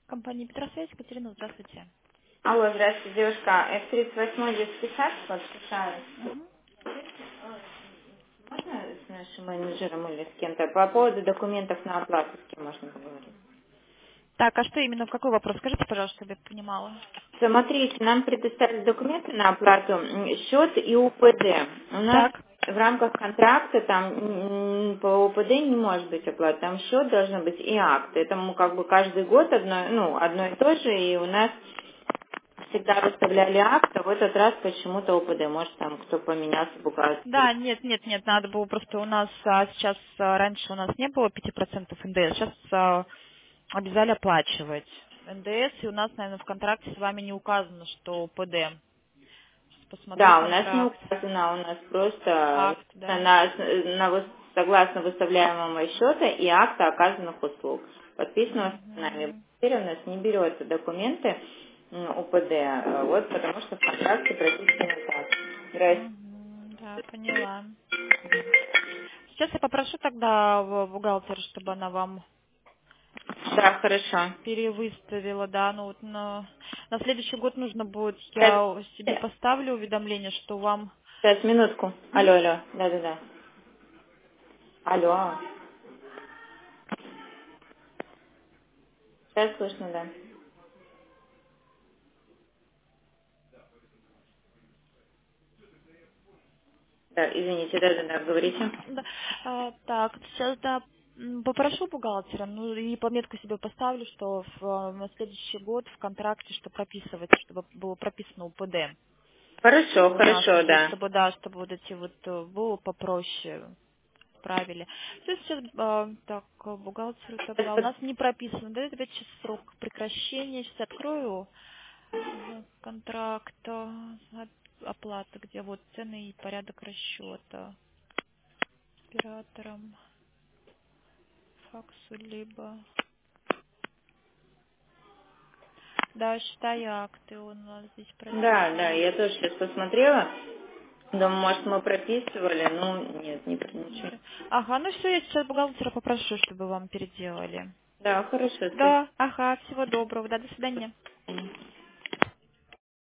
Компания Петросвязь, Екатерина, здравствуйте. Алло, здравствуйте, девушка. F38 детский сад подписалась. Мгм. Можно с нашим менеджером или с кем-то? По поводу документов на оплату с кем можно поговорить? Так, а что именно, в какой вопрос? Скажите, пожалуйста, чтобы я понимала. Смотрите, нам предоставили документы на оплату, счет и УПД. У нас Так. в рамках контракта там по УПД не может быть оплата, там счет должен быть и акт. Это мы как бы каждый год одно и то же, и у нас всегда выставляли акт, а в этот раз почему-то УПД. Может там кто поменялся, бухгалтер. Да, нет, надо было просто у нас сейчас, раньше у нас не было 5% НДС, сейчас обязали оплачивать НДС, и у нас, наверное, в контракте с вами не указано, что ПД. Сейчас посмотрю Да, у нас не контракт, указано, у нас просто акт, да. согласно выставляемого счета и акта оказанных услуг. Подписано с нами. Мгм. Теперь у нас не берет документы УПД, вот потому что в контракте прописано так. Здрасте. Мгм. Да, поняла. Сейчас я попрошу тогда бухгалтера, чтобы она вам Да, хорошо. перевыставила, да, ну вот на следующий год нужно будет, Сейчас, я себе поставлю уведомление, что вам... сейчас, минутку. Мгм. Алло, алло. Да-да-да. Алло. Сейчас слышно, да. Да, извините, да-да-да, говорите. Да, так, сейчас, да, попрошу бухгалтера, ну и пометку себе поставлю, что на следующий год в контракте, что прописывать, чтобы было прописано УПД Хорошо, у нас хорошо, уже, да. чтобы, да, чтобы вот эти вот было попроще. Правили. Все, сейчас, так, бухгалтеру тогда. У нас не прописано, да, опять сейчас срок прекращения. Сейчас открою контракта, оплата, где вот цены и порядок расчета оператором, факсу, либо... Да, считай акты у нас здесь Да, да, прописаны. я тоже сейчас посмотрела. Думаю, может, мы прописывали, ну, нет, ничего. Ага, ну все, я сейчас бухгалтера попрошу, чтобы вам переделали. Да, хорошо, Да, ага, всего доброго, да, до свидания. спасибо.